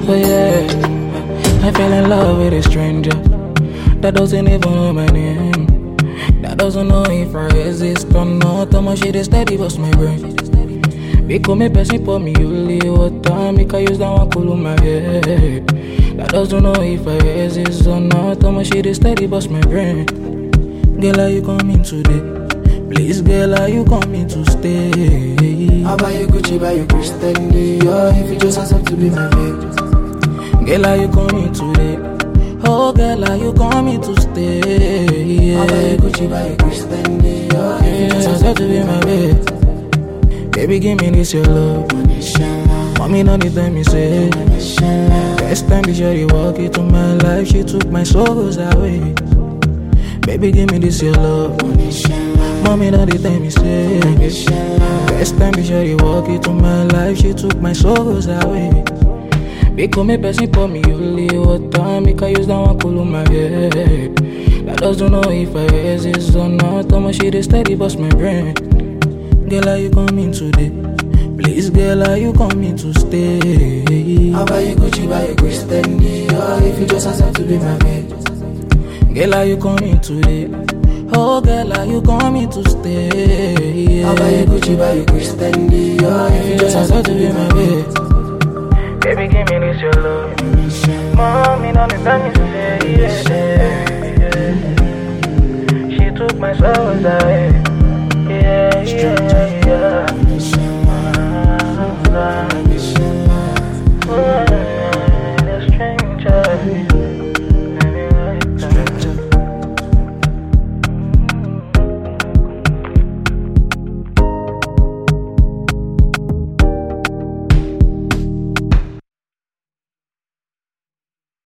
Oh yeah, I fell in love with a stranger that doesn't even know my name, that doesn't know if I exist or not. How much shit is steady bust my brain. Because me person for me only water, make I use that one cool on my head. That doesn't know if I exist or not. How much shit is steady bust my brain. Girl, are you coming today? Please, girl, are you coming to stay? I buy you Gucci, buy you Christian Dior, if you just accept to be my babe. Girl, are you coming today? Oh, girl, are you coming to stay? I buy you Gucci, buy you Christian Dior, if you just accept to be my babe. Baby, give me this your love. Mommy, not the time me say. Best time, be sure you walk into my life. She took my sorrows away. Baby, give me this your love. Mommy, not the time me say. Best time, be sure you walk into my life. She took my sorrows away. Because me person for me only water, make I use that one cool on my head. That doesn't know if I exist or not. How much shit is steady bust my brain. Girl, are you coming today? Please, girl, are you coming to stay? I buy you Gucci, buy you Christian Dior, if you just accept to be my babe. Girl, are you coming today? Oh, girl, are you coming to stay? I buy you Gucci, buy you Christian Dior, if you just accept to be my babe. Baby, give me this your love. Mommy, not the time you say. She took my sorrows away.